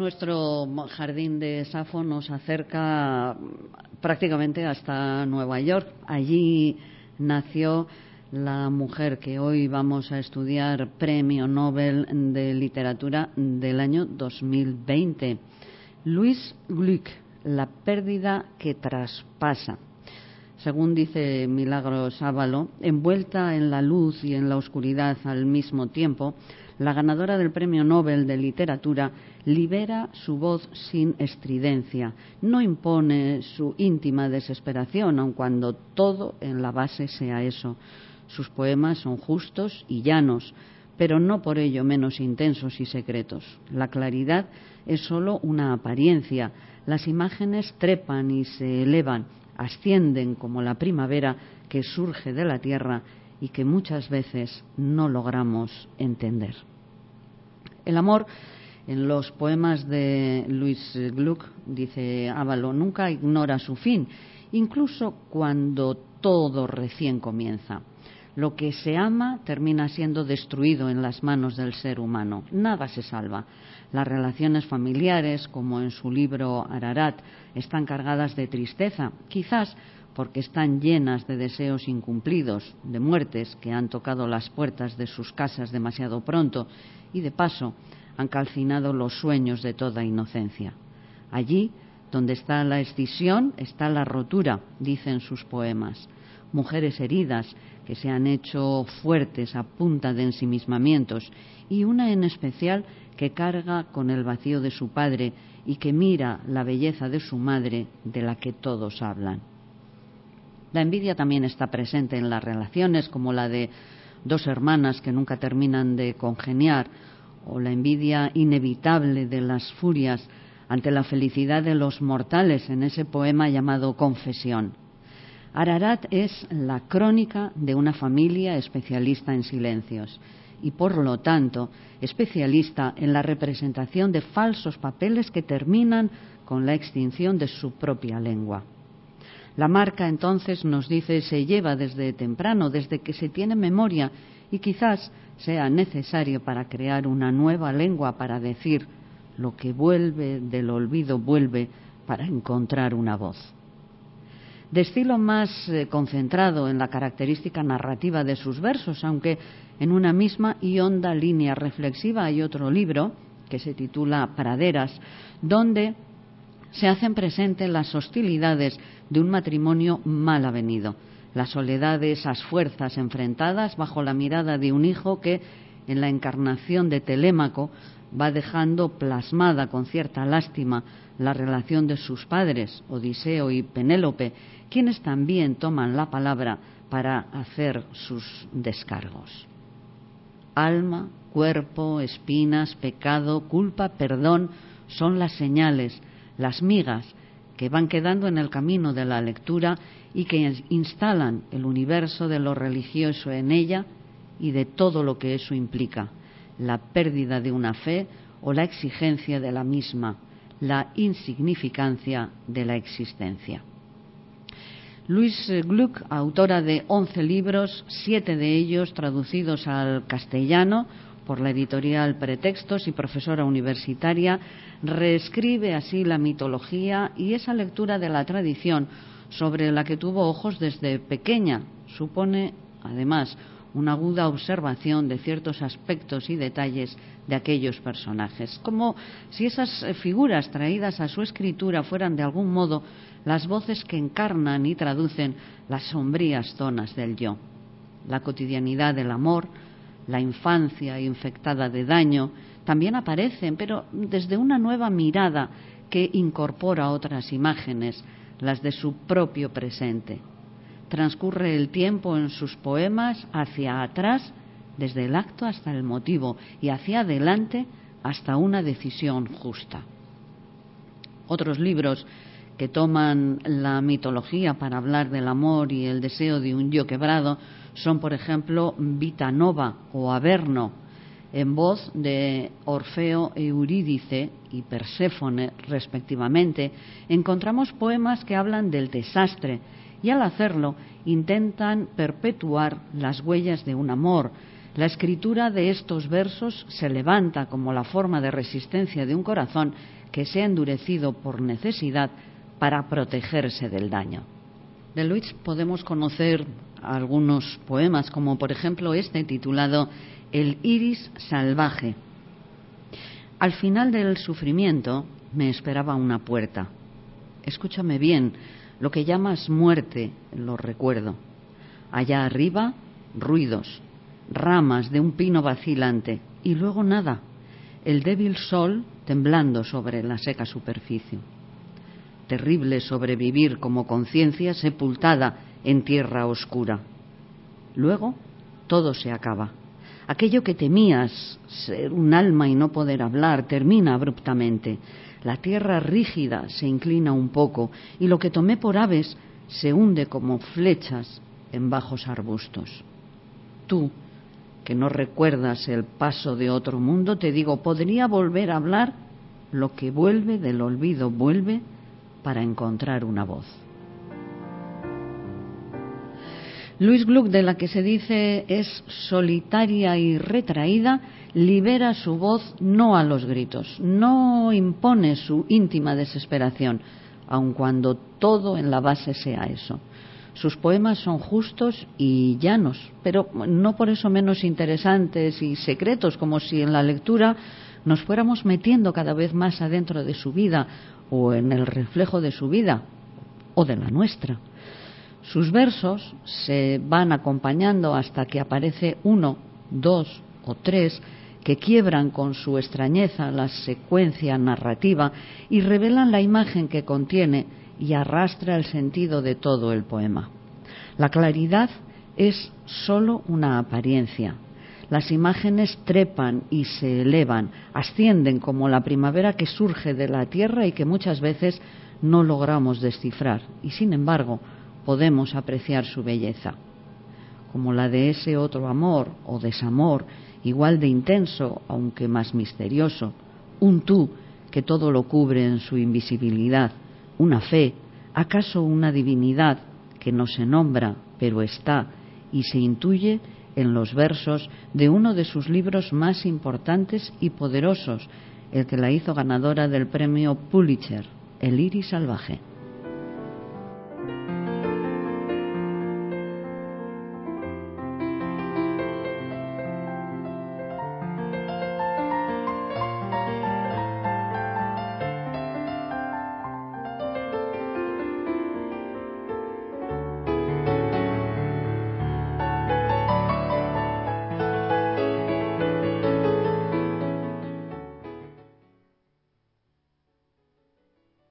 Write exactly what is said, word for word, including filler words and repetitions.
Nuestro jardín de Safo nos acerca prácticamente hasta Nueva York. Allí nació la mujer que hoy vamos a estudiar, Premio Nobel de Literatura del año dos mil veinte. Louise Glück, La pérdida que traspasa. Según dice Milagros Ábalo, envuelta en la luz y en la oscuridad al mismo tiempo, la ganadora del Premio Nobel de Literatura libera su voz sin estridencia, no impone su íntima desesperación, aun cuando todo en la base sea eso. Sus poemas son justos y llanos, pero no por ello menos intensos y secretos. La claridad es solo una apariencia. Las imágenes trepan y se elevan, ascienden como la primavera que surge de la tierra y que muchas veces no logramos entender. El amor, en los poemas de Louise Glück, dice Ábalo, nunca ignora su fin, incluso cuando todo recién comienza. Lo que se ama termina siendo destruido en las manos del ser humano. Nada se salva. Las relaciones familiares, como en su libro Ararat, están cargadas de tristeza, quizás porque están llenas de deseos incumplidos, de muertes que han tocado las puertas de sus casas demasiado pronto y, de paso, han calcinado los sueños de toda inocencia. Allí, donde está la escisión, está la rotura, dicen sus poemas. Mujeres heridas que se han hecho fuertes a punta de ensimismamientos, y una en especial que carga con el vacío de su padre y que mira la belleza de su madre, de la que todos hablan. La envidia también está presente en las relaciones, como la de dos hermanas que nunca terminan de congeniar, o la envidia inevitable de las furias ante la felicidad de los mortales en ese poema llamado Confesión. Ararat es la crónica de una familia especialista en silencios y, por lo tanto, especialista en la representación de falsos papeles que terminan con la extinción de su propia lengua. La marca, entonces, nos dice, se lleva desde temprano, desde que se tiene memoria, y quizás sea necesario para crear una nueva lengua para decir lo que vuelve del olvido vuelve para encontrar una voz. De estilo más eh, concentrado en la característica narrativa de sus versos, aunque en una misma y honda línea reflexiva hay otro libro que se titula Praderas, donde se hacen presentes las hostilidades de un matrimonio mal avenido, la soledad de esas fuerzas enfrentadas bajo la mirada de un hijo que, en la encarnación de Telémaco, va dejando plasmada con cierta lástima la relación de sus padres, Odiseo y Penélope, quienes también toman la palabra para hacer sus descargos. Alma, cuerpo, espinas, pecado, culpa, perdón, son las señales, las migas que van quedando en el camino de la lectura y que instalan el universo de lo religioso en ella y de todo lo que eso implica, la pérdida de una fe o la exigencia de la misma, la insignificancia de la existencia. Louise Glück, autora de once libros, siete de ellos traducidos al castellano por la editorial Pretextos y profesora universitaria, reescribe así la mitología y esa lectura de la tradición sobre la que tuvo ojos desde pequeña. Supone, además, una aguda observación de ciertos aspectos y detalles de aquellos personajes, como si esas figuras traídas a su escritura fueran de algún modo las voces que encarnan y traducen las sombrías zonas del yo. La cotidianidad del amor, la infancia infectada de daño, también aparecen, pero desde una nueva mirada que incorpora otras imágenes, las de su propio presente. Transcurre el tiempo en sus poemas hacia atrás, desde el acto hasta el motivo, y hacia adelante hasta una decisión justa. Otros libros que toman la mitología para hablar del amor y el deseo de un yo quebrado son, por ejemplo, Vita Nova o Averno, en voz de Orfeo, Eurídice y Perséfone, respectivamente. Encontramos poemas que hablan del desastre y, al hacerlo, intentan perpetuar las huellas de un amor, La escritura de estos versos se levanta como la forma de resistencia de un corazón que se ha endurecido por necesidad para protegerse del daño. De Luis podemos conocer algunos poemas, como por ejemplo este titulado El iris salvaje. Al final del sufrimiento me esperaba una puerta. Escúchame bien, lo que llamas muerte lo recuerdo. Allá arriba, ruidos, ramas de un pino vacilante y luego nada, el débil sol temblando sobre la seca superficie. Terrible sobrevivir como conciencia sepultada en tierra oscura. Luego todo se acaba. Aquello que temías, ser un alma y no poder hablar, termina abruptamente. La tierra rígida se inclina un poco y lo que tomé por aves se hunde como flechas en bajos arbustos. Tú, que no recuerdas el paso de otro mundo, te digo, podría volver a hablar. Lo que vuelve del olvido vuelve para encontrar una voz. Louise Gluck, de la que se dice es solitaria y retraída, libera su voz no a los gritos, no impone su íntima desesperación, aun cuando todo en la base sea eso. Sus poemas son justos y llanos, pero no por eso menos interesantes y secretos, como si en la lectura nos fuéramos metiendo cada vez más adentro de su vida o en el reflejo de su vida o de la nuestra. Sus versos se van acompañando hasta que aparece uno, dos o tres que quiebran con su extrañeza la secuencia narrativa y revelan la imagen que contiene y arrastra el sentido de todo el poema. La claridad es sólo una apariencia. Las imágenes trepan y se elevan, ascienden como la primavera que surge de la tierra y que muchas veces no logramos descifrar, y sin embargo podemos apreciar su belleza. Como la de ese otro amor o desamor, igual de intenso, aunque más misterioso, un tú que todo lo cubre en su invisibilidad, una fe, acaso una divinidad que no se nombra, pero está y se intuye en los versos de uno de sus libros más importantes y poderosos, el que la hizo ganadora del premio Pulitzer, El iris salvaje.